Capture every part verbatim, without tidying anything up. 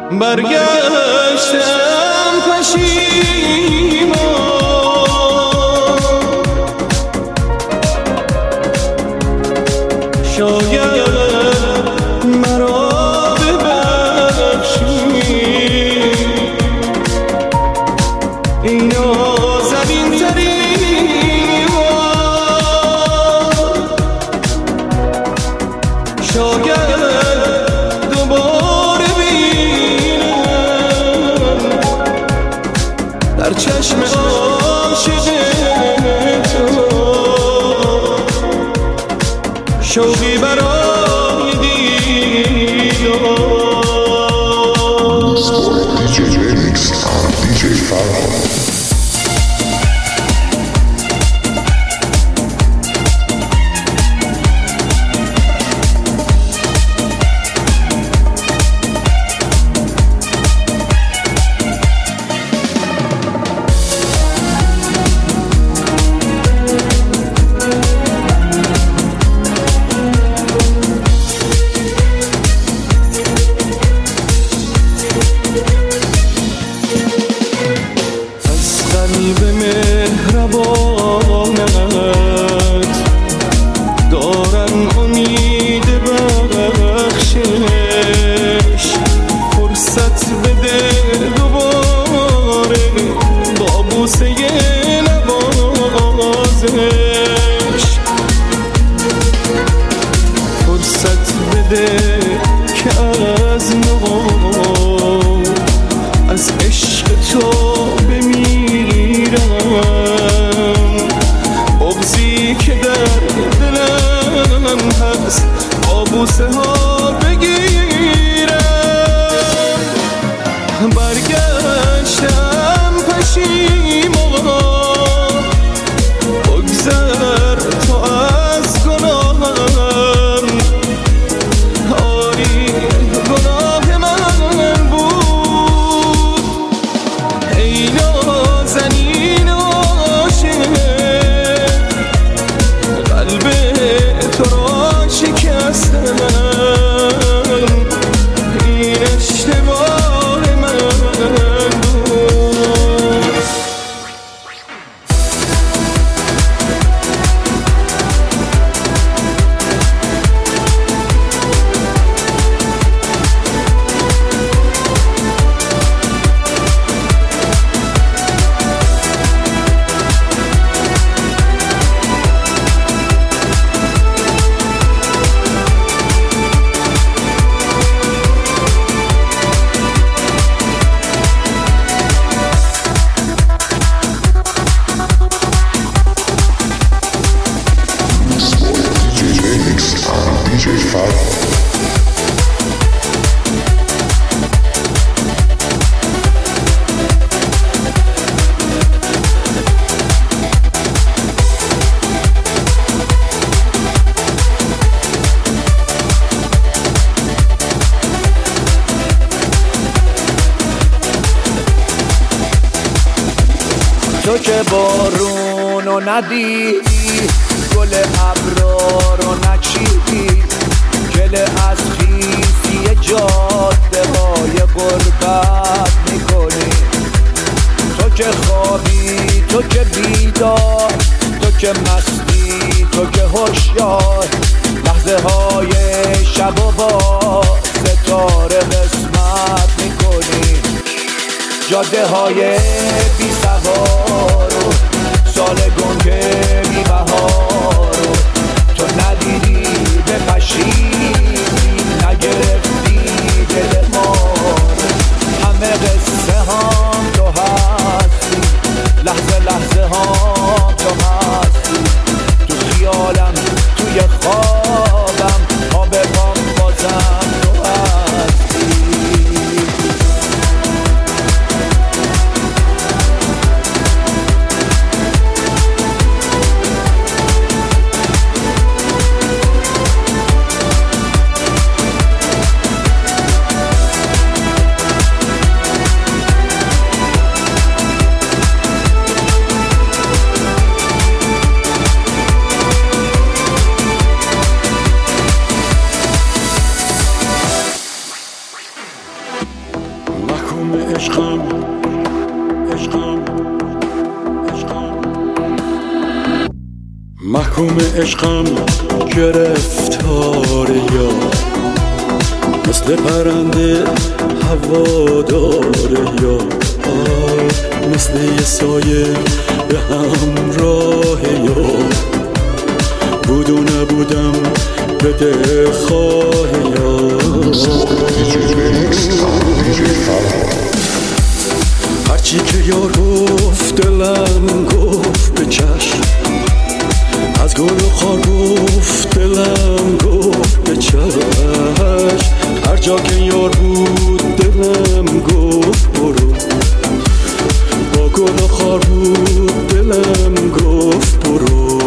برگشتم پشیمان، شاید مرا ببخشی. این نازنین ترین شاید دوباره بینم در چشم عاشق تو، شوقی برای دیدار. دی جی Remix and دی جی Farhad. قلب مهربانت دارم امید بخشش، فرصت بده دوباره با بوسه نوازش، فرصت بده که از نو از عشق تو بغضی که در دلم هست با بوسه ها بگیرم. برگشتم پشیمان، بگذر تو از گناهم. آری گناه من بود ای نازنین عاشق، قلب تو را شکستم. این اشتباه من بود. دی جی Farhad. تو که بارونو ندیدی، گل ابرا رو نچیدی، گل از خیسی جاده های غربت میکنی. تو که خوابی، تو که بیدار، تو که مستی، تو که هوشیار، لحظه های شب و با ستاره قسمت میکنی. جاده های بی سوار و سال گنگ بی بهار، تو ندیدی بپشیدی، نگرفتی دل ما. همه قصه هم تو هستی، لحظه لحظه هم تو هستی. تو خیالم، توی خوابم، خواب پام بازم تو هستی. عشقم عشقم عشقم محکوم عشقم گرفتار یار مثل پرنده هوادار یار مثل یه سایه به همراه یار بود و نبودم به دلخواه یار هرچی که یار گفت دلم گفت به چشم از گل و خار گفت دلم گفت به چشم هر جا که یار بود دلم گفت برو با گل و خار بود دلم گفت برو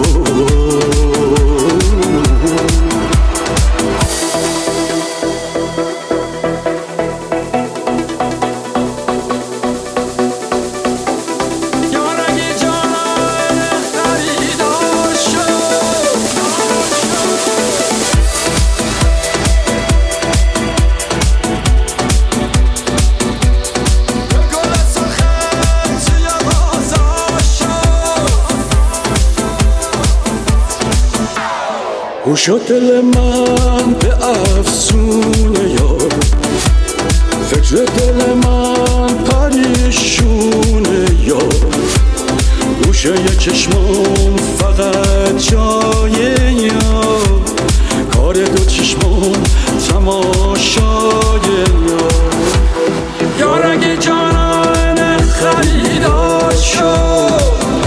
گوشا دل من به افسون یار فکر دل من پریشون یار گوشه یه چشمام فقط جای یار کار دو چشمام تماشای یار یار اگه جانان خریدار شد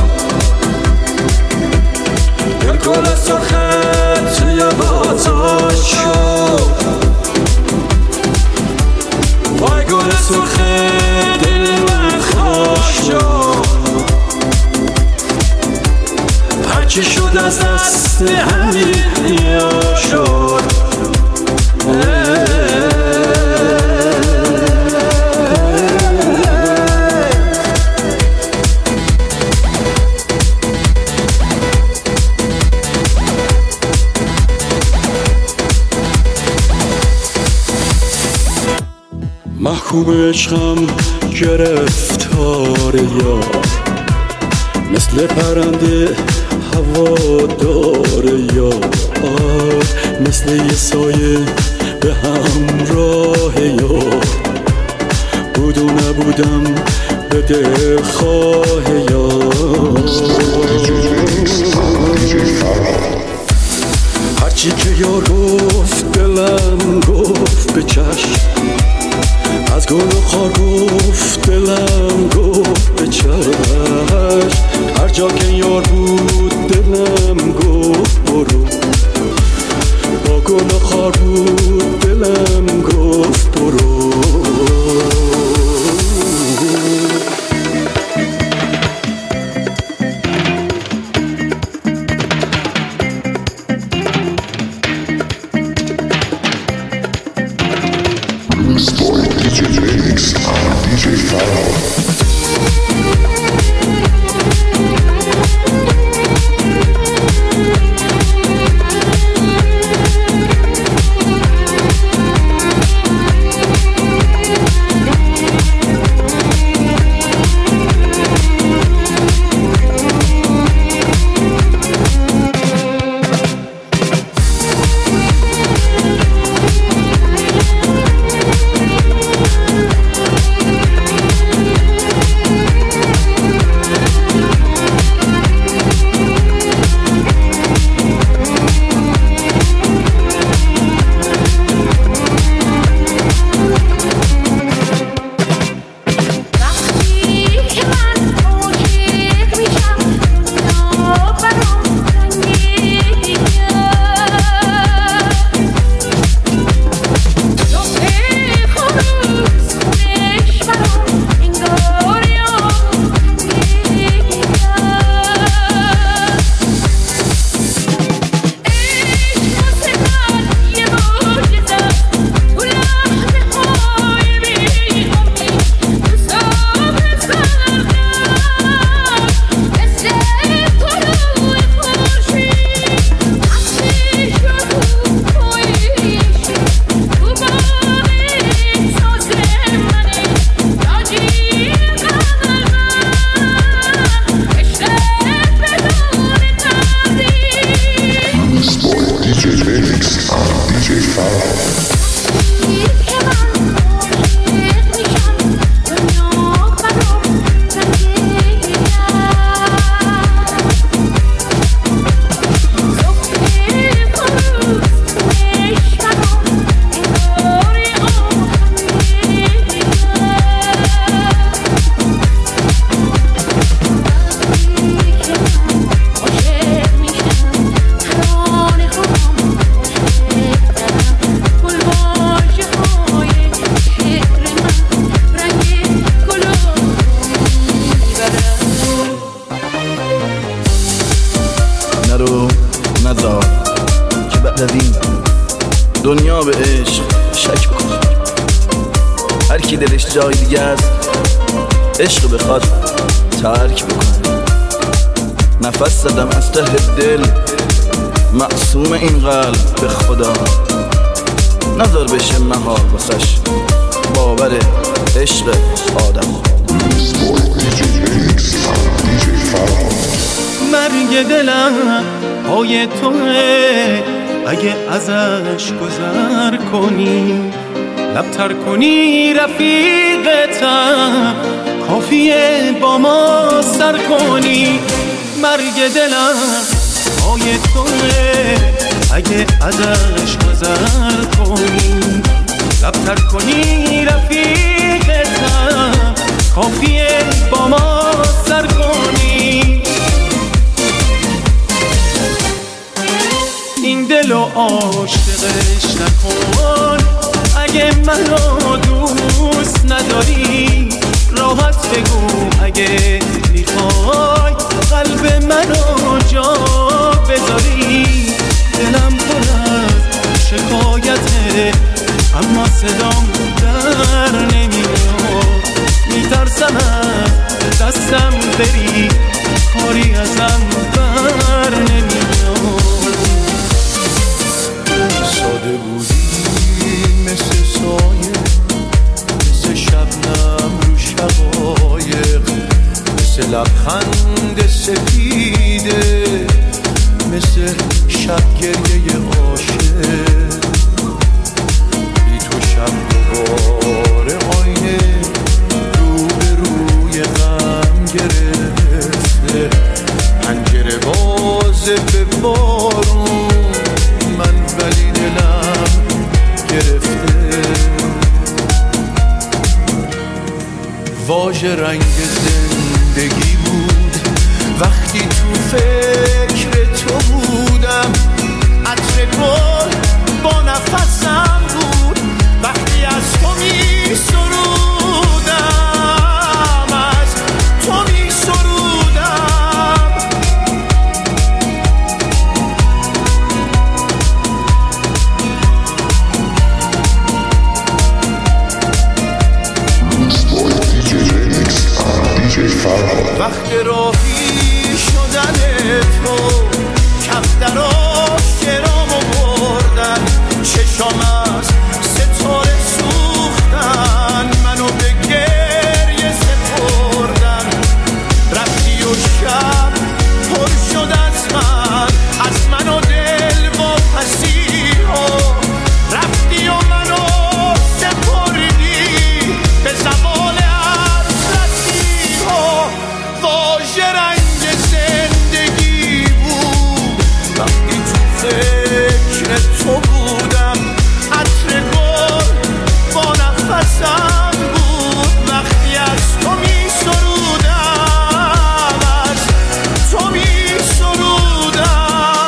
گل گل سرخت توی بازار شد وای گل سرخت دل من خوش شد هرچی شد از دست همین یا شد محکوم عشقم گرفتار یار مثل پرنده هوادار یار مثل یه سایه به همراه یار بود و نبودم به دلخواه یار هرچی که یار گفت دلم گفت به چشم از گل و خار گفت دلم گفت به چشم هر جا که یار بود دلم گفت برو با گل و خار بود دلم گفت برو D J Mix and D J Farhad. Mix on دی جی Farhad. دنیا به عشق شک بکنه، هر کی دلش جای دیگه است عشق بخواد ترک بکنه. نفس زدم از ته دل معصوم این قلب به خدا، نظر بشه محال واسش باور عشق آدم. مرگ دلم پای توه، اگه ازش گذر کنی لبتر کنی رفیقتم، کافیه با ما سر کنی. مرگ دلم پای توه، اگه ازش گذر کنی لبتر کنی رفیقتم، کافیه با ما سر کنی. این دلو عاشقش نکن، اگه منو دوست نداری راحت بگو، اگه میخوای قلب منو جا بذاری. دلم پر از شکایته اما صدام در نمیاد، میترسم از دستم بری کاری ازم بر نمیاد. ساده بودی مثل سایه، مثل شبنم رو شقایق، مثل لبخند سفیده، مثل شب گریه عاشق. بی تو شب دوباره آینه رو به روی غم گرفته، پنجره بازه به بارون من ولی دلم گرفته. واژه رنگ زندگی بود وقتی تو فکر تو بودم، عطر گل با نفسم بود وقتی از تو می سرودم، از تو می سرودم. وقت راهی شدن تو کف دراش گرامو بردن، چشام از ستاره سوختن، منو به گریه سپردن. رفتی و شب پر شد از من، از من و دل و پسیها. رفتی و منو سپردی به زوال واژه رنگ زندگی بود وقتی تو فکر تو بودم، عطر گل با نفسم بود وقتی از تو می سرودم، از تو می سرودم.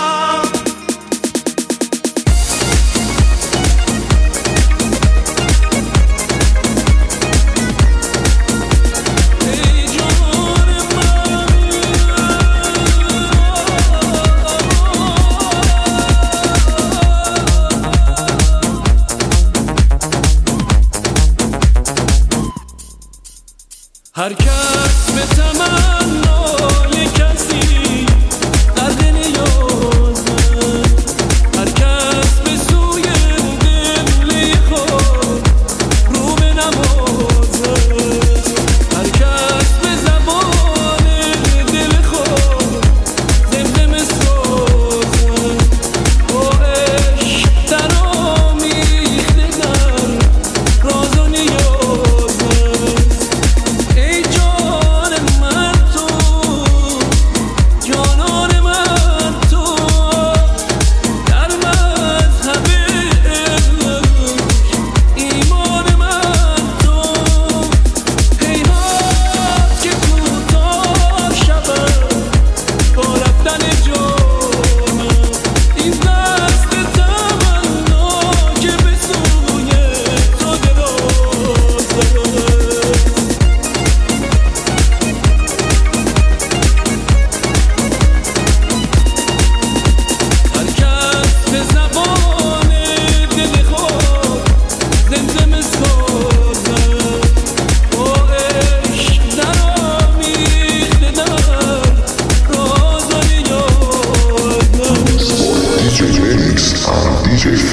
هر کس به تمنای کسی در دل نیازه، هر کس به سوی دل خود رو به نمازه، هر کس به زبان دل خود زمزمه سازه. با عشق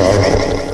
فرهاد